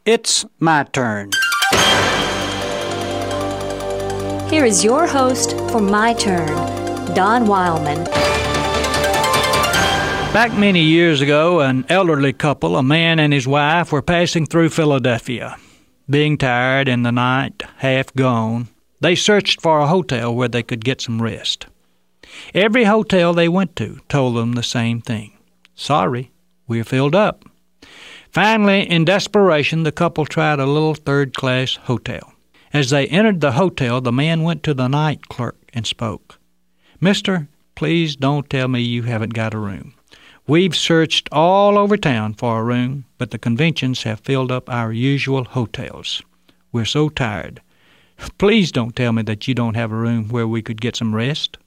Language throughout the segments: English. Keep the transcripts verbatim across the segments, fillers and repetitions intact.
It's my turn. Here is your host for My Turn, Don Wildman. Back many years ago, an elderly couple, a man and his wife, were passing through Philadelphia. Being tired and the night half gone, they searched for a hotel where they could get some rest. Every hotel they went to told them the same thing. Sorry, we're filled up. Finally, in desperation, the couple tried a little third-class hotel. As they entered the hotel, the man went to the night clerk and spoke. Mister, please don't tell me you haven't got a room. We've searched all over town for a room, but the conventions have filled up our usual hotels. We're so tired. Please don't tell me that you don't have a room where we could get some rest.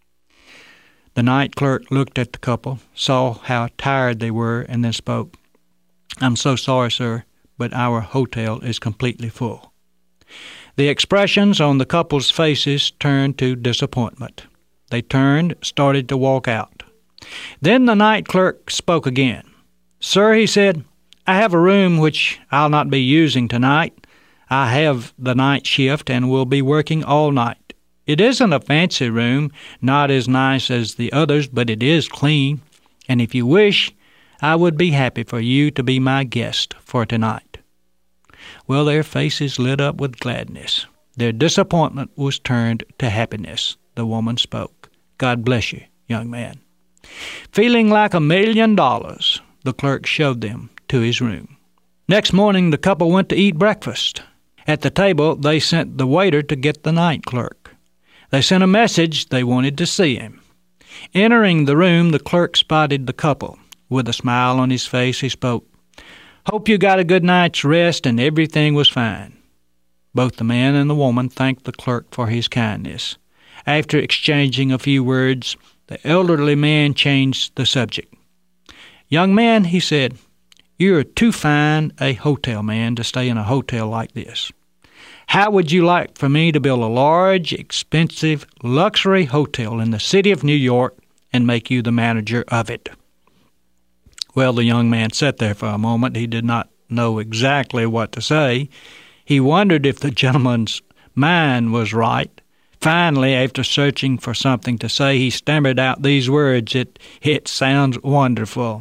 The night clerk looked at the couple, saw how tired they were, and then spoke. I'm so sorry, sir, but our hotel is completely full. The expressions on the couple's faces turned to disappointment. They turned, started to walk out. Then the night clerk spoke again. Sir, he said, I have a room which I'll not be using tonight. I have the night shift and will be working all night. It isn't a fancy room, not as nice as the others, but it is clean, and if you wish, I would be happy for you to be my guest for tonight. Well, their faces lit up with gladness. Their disappointment was turned to happiness. The woman spoke. God bless you, young man. Feeling like a million dollars, the clerk showed them to his room. Next morning, the couple went to eat breakfast. At the table, they sent the waiter to get the night clerk. They sent a message they wanted to see him. Entering the room, the clerk spotted the couple. With a smile on his face, he spoke. Hope you got a good night's rest and everything was fine. Both the man and the woman thanked the clerk for his kindness. After exchanging a few words, the elderly man changed the subject. Young man, he said, you're too fine a hotel man to stay in a hotel like this. How would you like for me to build a large, expensive, luxury hotel in the city of New York and make you the manager of it? Well, the young man sat there for a moment. He did not know exactly what to say. He wondered if the gentleman's mind was right. Finally, after searching for something to say, he stammered out these words, It, it sounds wonderful.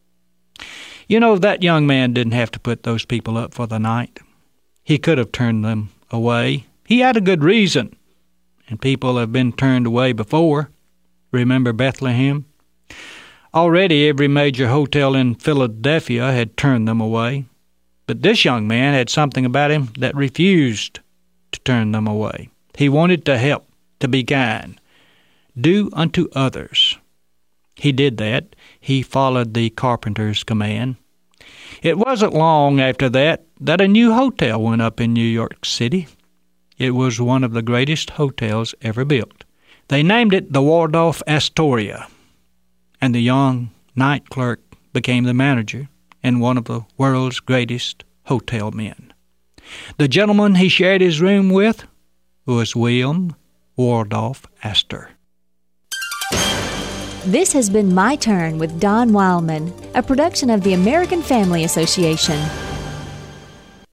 You know, that young man didn't have to put those people up for the night. He could have turned them away. He had a good reason, and people have been turned away before. Remember Bethlehem? Already every major hotel in Philadelphia had turned them away. But this young man had something about him that refused to turn them away. He wanted to help, to be kind, do unto others. He did that. He followed the carpenter's command. It wasn't long after that that a new hotel went up in New York City. It was one of the greatest hotels ever built. They named it the Waldorf Astoria, and the young night clerk became the manager and one of the world's greatest hotel men. The gentleman he shared his room with was William Waldorf Astor. This has been My Turn with Don Wildman, a production of the American Family Association.